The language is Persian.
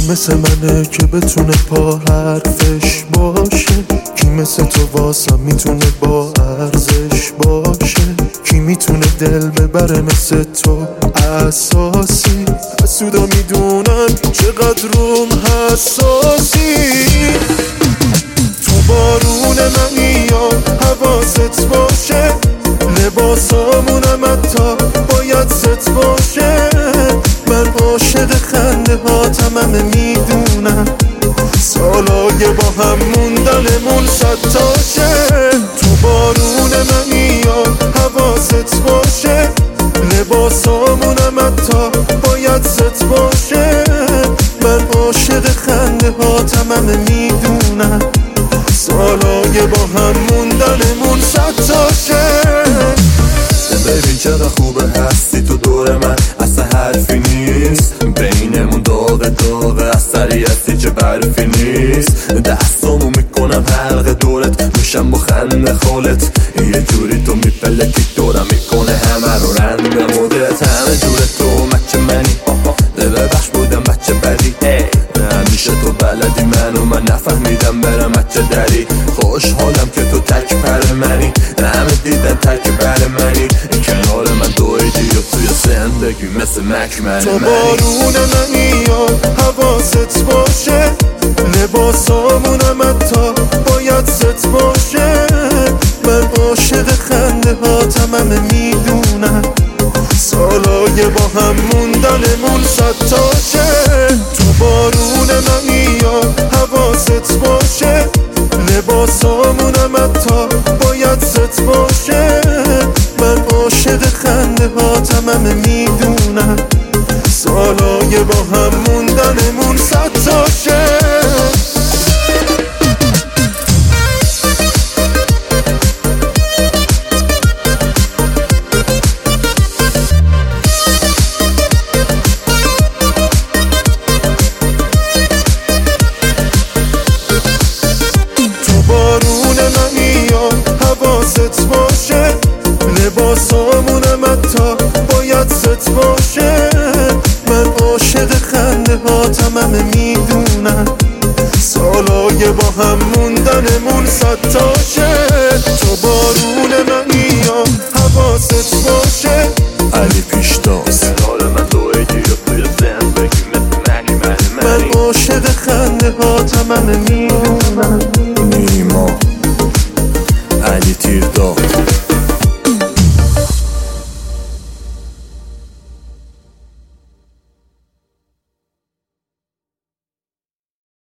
مثل منه که بتونه پا حرفش باشه؟ کی مثل تو واسم میتونه با ارزش باشه؟ کی میتونه دل ببره مثل تو اساسی؟ حسودا میدونن چقدر روم حساسی. تو بارون منی یا حواست باشه، لباسامونم حتی باید ست باشه. من عاشق خنده هاتم همه میدونم، سالای با هم موندنمون صد تاشه. تو بارون منی یا حواست باشه، لباسامونم حتی باید ست باشه. من عاشق خنده هاتم همه میدونم، سالای با هم موندنمون صد تاشه. ببین چقدر خوبه هستی تو دور من، اصلا حرفی نیست بینمون، داغ داغ اثری هستی چه برفی نیست. دستامو میکنم حلقه دورت، میشم با خنده خالت، یه جوری تو میپلکی دورم میکنه همه رو رنگ مدت. همه جور تو مچه منی، ببخش بودم بچه بدی، همیشه تو بلدی منو من نفهمیدم برم بچه دری. خوشحالم که تو تک پر منی، همه دیدن تک پر منی، کنار من دویدی و توی زندگی مثل مکمل تو منی. بارون منی یا حواست باشه، لباسامونم حتی باید ست باشه. من عاشق خنده هاتم همه میدونم، سالای با هم موندنمون صد تاشه. تو بارون منی یا حواست باشه، لباسامونم حتی باید ست باشه. من عاشق خنده هاتم همه میدونم، سالای با هم موندنمون صد تاشه. حواست باشه، لباسامونم حتی باید ست باشه. من عاشق خنده هاتم همه میدونم، سالای با هم موندنمون صد تاشه.